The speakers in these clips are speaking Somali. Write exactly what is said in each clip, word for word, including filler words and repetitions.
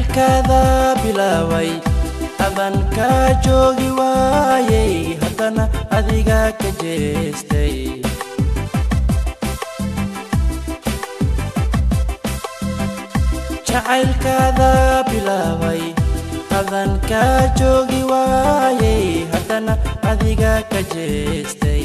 jacaylkaada bilaaway adan ka joogi waayay haddana adiga ka jeestay jacaylkaada bilaaway adan ka joogi waayay haddana adiga ka jeestay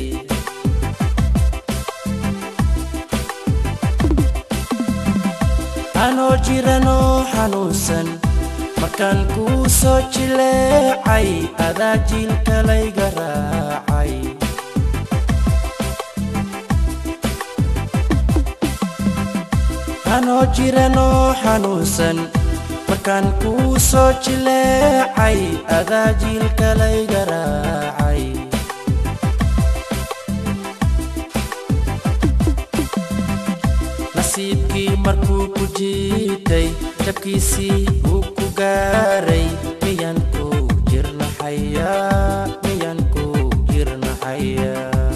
anoo jiranoo xanuunsan markaan kuu soo jileecay adaa jiilka layga raacay anoo jiranoo xanuunsan markaan kuu soo jileecay adaa jiilka layga raacay nasiibkii markuu ku jiitay jabkiisii uu ku gaaray miyaan ku jirnaxayaa miyaan ku jirnaxayaa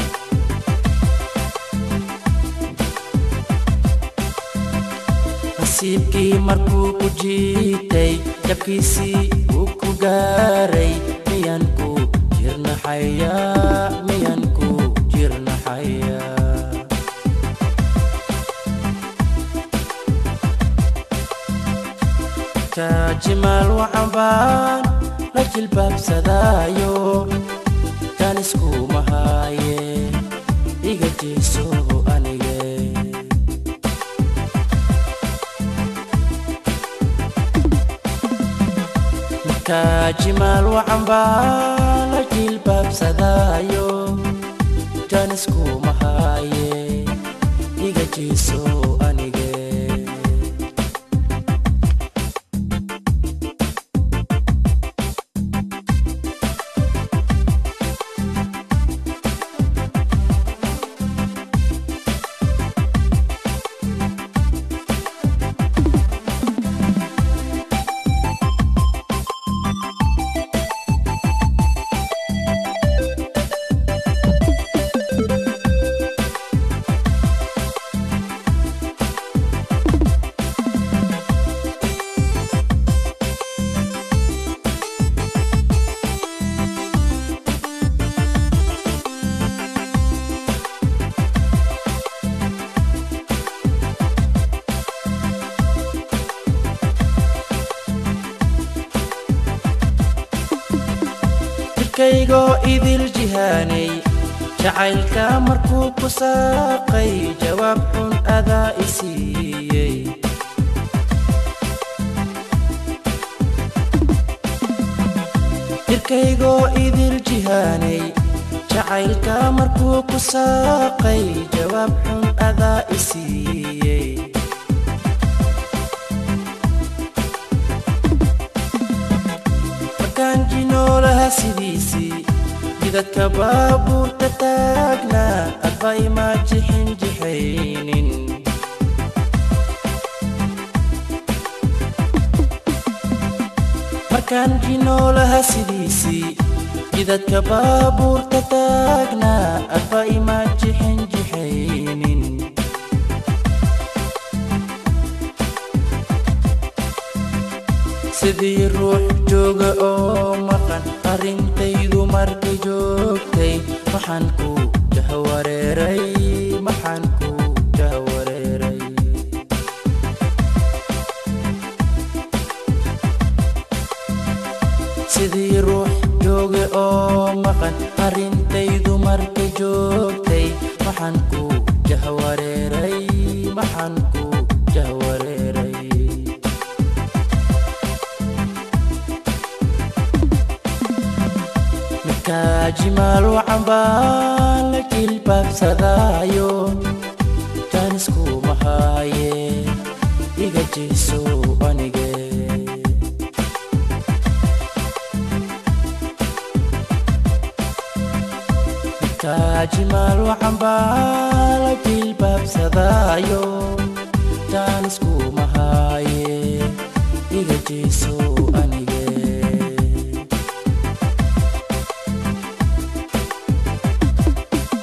nasiibkii markuu ku jiitay jabkiisii uu ku gaaray miyaan ku jirnaxayaa miyaan ku jirnaxayaa jimaal waxaan la jilbaabsadaayo taan iskuma haaye iga jeeso anige markaa jimaal waxaan la jilbaabsadaayo taan iskuma haaye iga jeeso anige kaygo idil jihaanay jacaylka markuu ku saaqay jawaab xun adaa isiiyey kaygo idil jihaanay jacaylka markuu ku saaqay jawaab xun adaa isiiyey markaan jinoolaha sidiisii jidadka baabuurta taagnaa adba ima jixin jixaynin markaan jinoolaha sidiisii jidadka baabuurta taagnaa adba ima jixin jixaynin sidii ruux jooga oo maqan arrintaydu markay joogtay maxaan ku jahwareeray maxaan ku jahwareeray sidii ruux jooga oo maqan arrintaydu markay joogtay maxaan ku jahwareeray maxaan ku jahwareeray jimaal waxaan baan la jilbaabsadaayo taan iskuma haaye iga jeeso anige jimaal waxaan baan la jilbaabsadaayo taan iskuma haaye iga jeeso anige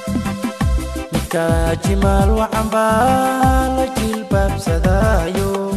jimaal waxaan baan la jilbaabsadaayo